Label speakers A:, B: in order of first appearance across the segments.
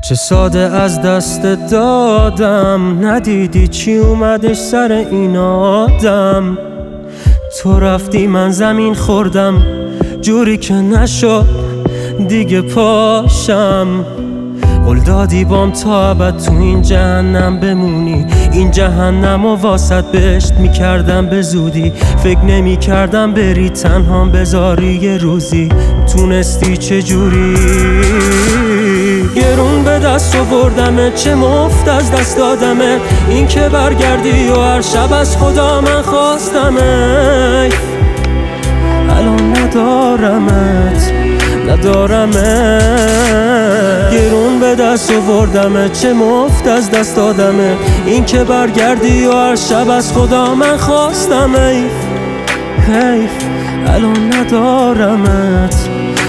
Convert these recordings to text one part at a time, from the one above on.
A: چه ساده از دست دادم، ندیدی چی اومدش سر این آدم. تو رفتی من زمین خوردم، جوری که نشد دیگه پاشم. قول دادی بام تا ابد تو این جهنم بمونی، این جهنم و واسط بهشت میکردم به زودی. فکر نمی کردم بری تنهام بذاری یه روزی. تونستی چجوری گرون به دست آوردمه، چه مفت از دست دادمه. این که برگردی و هر شب از خدا من خواستمه، الان ندارمت گرون به دست آوردمه، چه مفت از دست دادمه. این که برگردی و هر شب از خدا من خواستمه، حیف الان ندارمت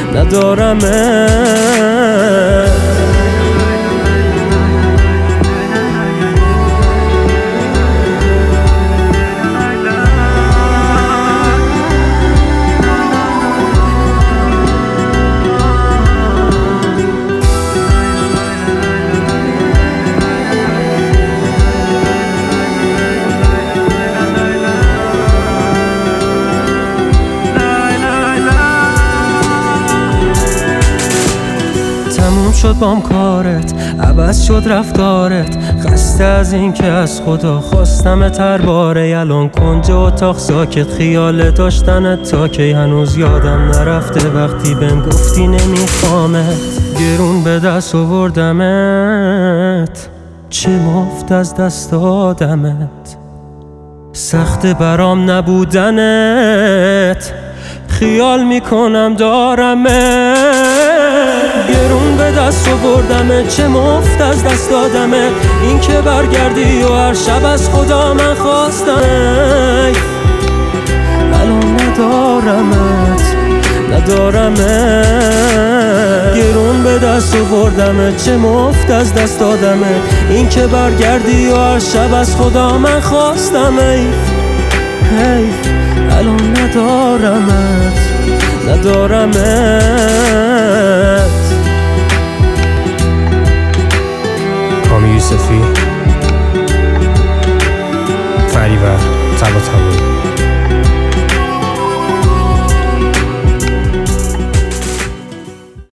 A: تموم شد بام کارت، عوض شد رفتارت. خسته از این که از خدا خواستم هر باره. الان کنج اتاق ساکت، خیال داشتنت تا که هنوز یادم نرفته وقتی بهم گفتی نمیخوامت. گرون به دست آوردمت، چه مفت از دست دادمت. سخت برام نبودنت، خیال میکنم دارمت. گرون به دست آوردمه، چه مفت از دست دادمه. این که برگردی و هر شب از خدا من خواستم، الان ندارمت. گرون به دست آوردمه، چه مفت از دست دادمه. این که برگردی و هر شب از خدا من خواستم، حیف الان ندارمت.
B: کامی یوسفی، فریور طباطبایی.